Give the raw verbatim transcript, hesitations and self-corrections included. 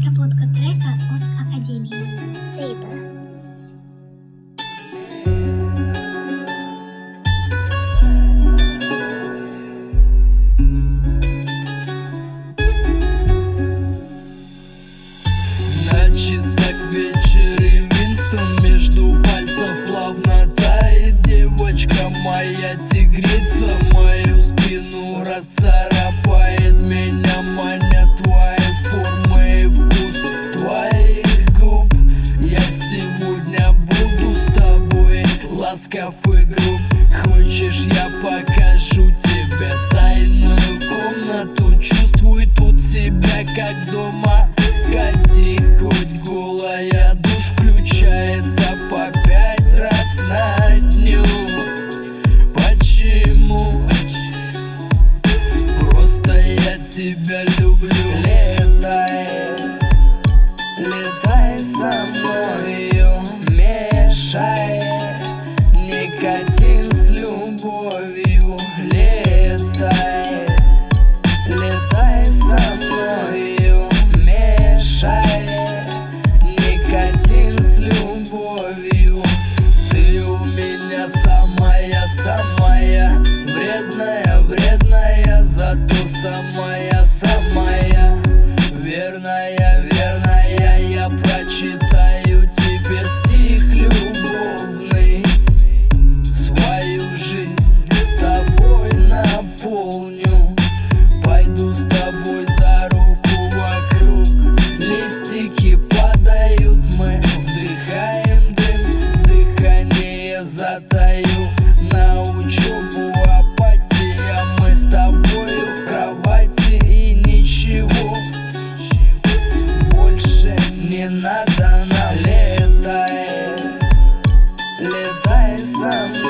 Обработка трека от Академии. Saber. На часах вечер и Винстон, между пальцев плавно тает девочка моя тигрица, мою спину расцарапает, меня манят твои формы и вкус твоих губ. Я сегодня буду с тобой ласков и груб. Хочешь, я покажу тебе тайную комнату? Чувствуй тут себя как дома. Ходи хоть голая, душ включается по пять раз на дню. Почему? Просто я тебя люблю. Летай, летай со мною, мешай никотин с любовью. Летай, летай со мною, мешай никотин с любовью. Ты у меня самая-самая вредная, вредная, зато самая-самая верная, верная. Я прочитаю тебе стих любовный, свою жизнь тобой наполню. Пойду с тобой за руку вокруг, листики падают, мы вдыхаем дым, дыхание затаю. На учебу апатия, мы с тобою в кровати и ничего больше не надо нам. Летай, летай со мной.